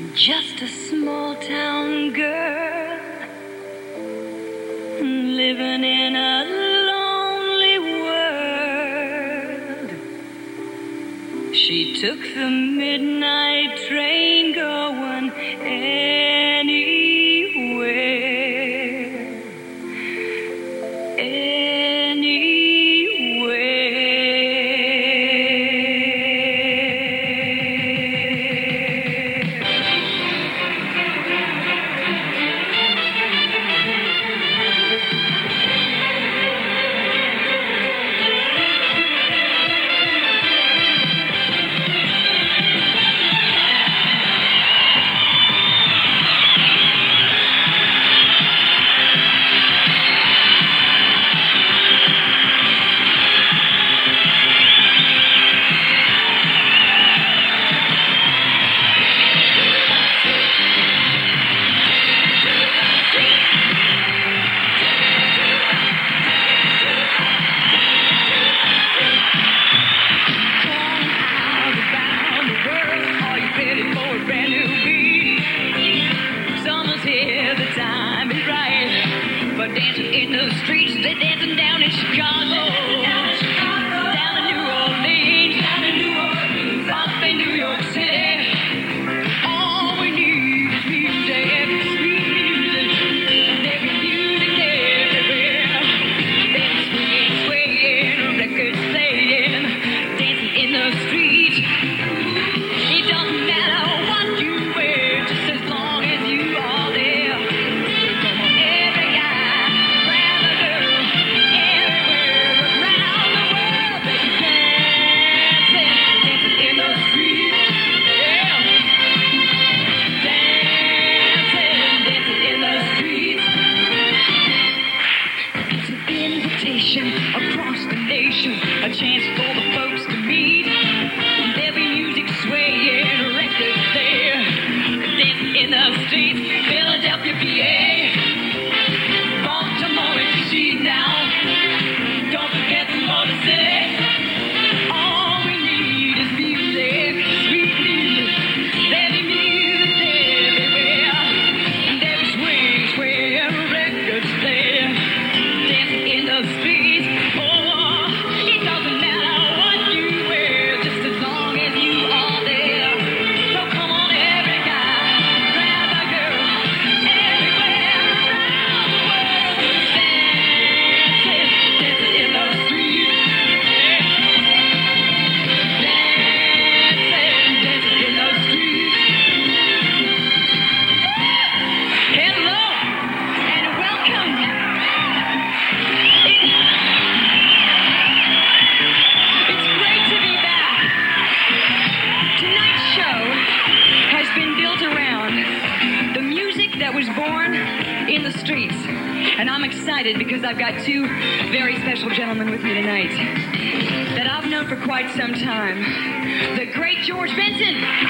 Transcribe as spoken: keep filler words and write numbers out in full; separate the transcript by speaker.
Speaker 1: Just a small town girl living in a lonely world. She took the midnight train going anywhere, anywhere. Dancing in the streets, they're dancing down in Chicago, down in Chicago, down in New Orleans, down in New Orleans, up in New York City. All we need is music, sweet music. There is music everywhere. There's swinging, swaying, records playing, dancing in the streets. It doesn't matter what you wear, just as long as you are there. Across the nation, a chance for the folks to meet. There'll be music swaying, records there, dancing in the streets, Philadelphia, P A, Baltimore, D C now. Don't forget the Motor City. All we need is music, sweet music. There'll be music everywhere. There'll be swing, swaying, records there, dancing in the streets. In the streets. And I'm excited because I've got two very special gentlemen with me tonight that I've known for quite some time. The great George Benson